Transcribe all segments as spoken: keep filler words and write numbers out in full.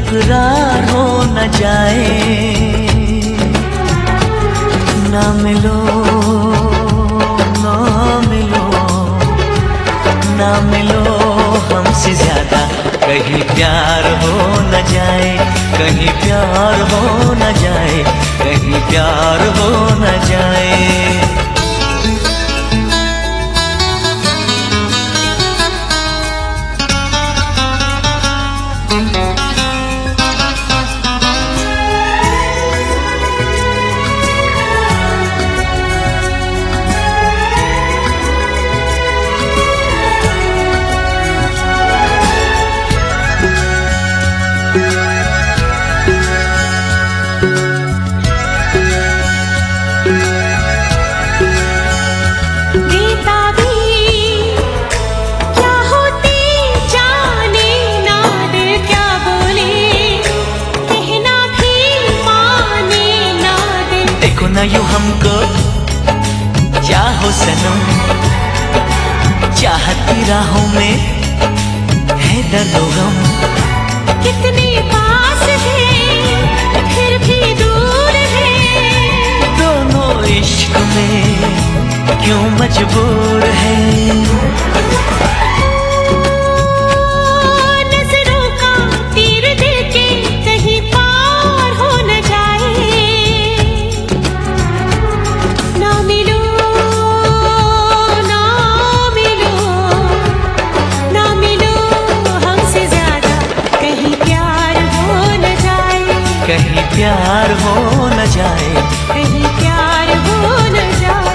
इकरार हो न जाए। ना मिलो ना मिलो ना मिलो हमसे ज्यादा, कहीं प्यार हो न जाए, कहीं प्यार हो न जाए, कहीं प्यार हो न जाए। ना यूं हमको चाहो सनम, चाहती राहों में है दर्द गम। कितने पास है फिर भी दूर है, दोनों इश्क में क्यों मजबूर है। कहीं प्यार हो न जाए, कहीं प्यार हो न जाए।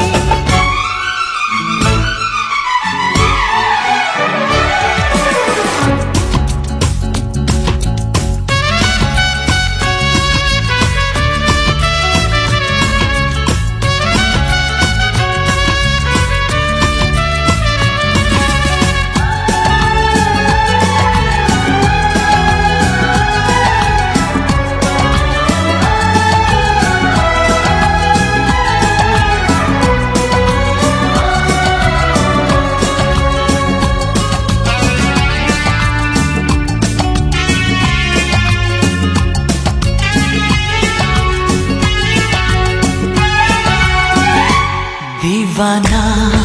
दीवाना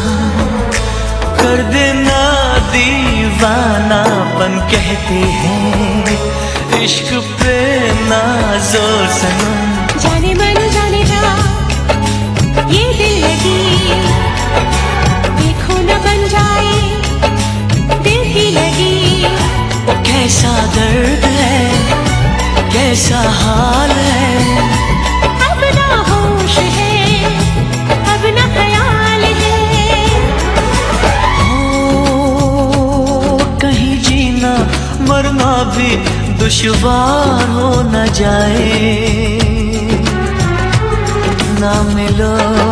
कर देना, दीवानापन कहते हैं इश्क पे नाज़ोर सनम। जाने मन जाने जा ये दिल लगी, देखो न बन जाए दिल की लगी। कैसा दर्द है, कैसा हाल है, अब ना होश है, अब ना ख्याल है। ओ कहीं जीना मरना भी दुश्वार हो न जाए। ना मिलो